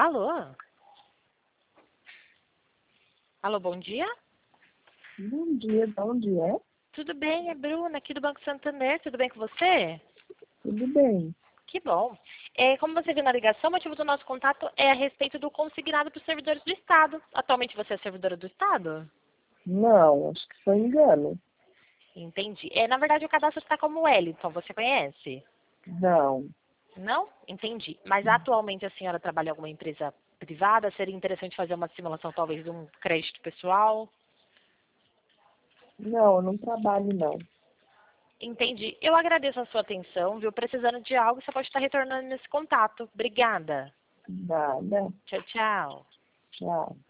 Alô? Alô, bom dia? De onde é? Tudo bem, é Bruna, aqui do Banco Santander. Tudo bem com você? Tudo bem. Que bom. Como você viu na ligação, o motivo do nosso contato é a respeito do consignado para os servidores do Estado. Atualmente você é servidora do Estado? Não, acho que foi engano. Entendi. Na verdade, o cadastro está como Wellington, você conhece? Não. Não? Entendi. Mas atualmente a senhora trabalha em alguma empresa privada? Seria interessante fazer uma simulação, talvez, de um crédito pessoal? Não, eu não trabalho, não. Entendi. Eu agradeço a sua atenção, viu? Precisando de algo, você pode estar retornando nesse contato. Obrigada. Nada. Tchau, tchau. Tchau.